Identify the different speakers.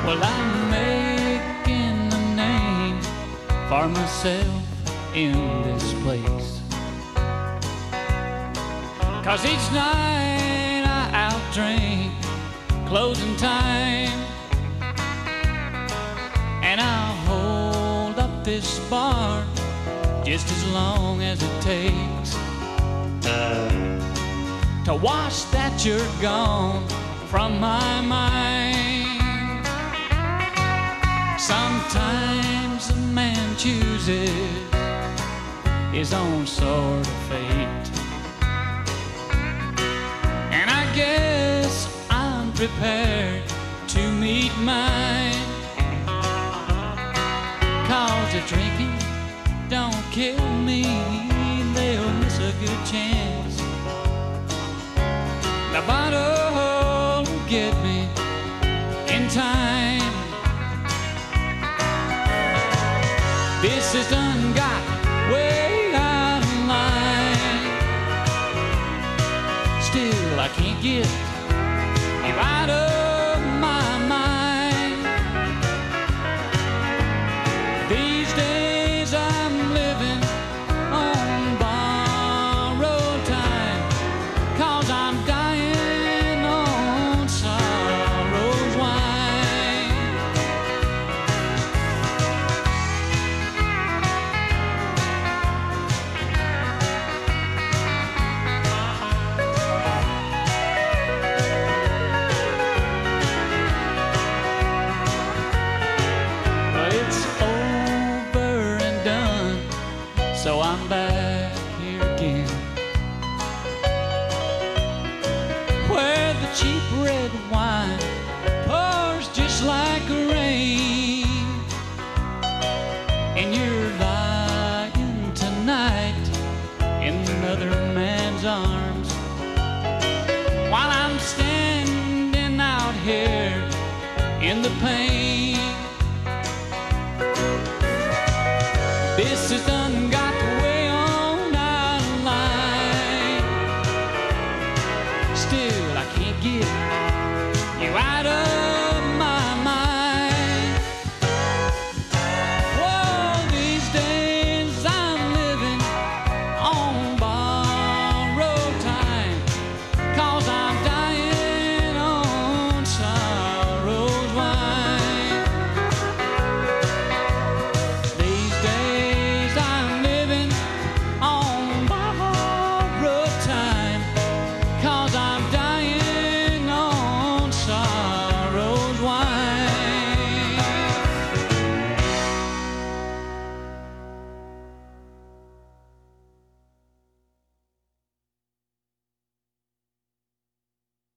Speaker 1: Well, I'm making a name for myself in this place, 'cause each night I outdrink closing time, and I'll hold up this bar just as long as it takes to wash that you're gone from my mind. Sometimes a man chooses his own sort of fate, and I guess I'm prepared to meet mine, 'cause if drinking don't kill me, they'll miss a good chance. The bottle will get me in time. This has done got way out of line. Still, I can't get you out of my mind. These days I'm living on borrowed time, 'cause I'm dying on sorrow's wine. But it's over and done, so I'm back here again, where the cheap red wine pours just like rain, and you're lying tonight in another man's arms, while I'm standing out here in the pain.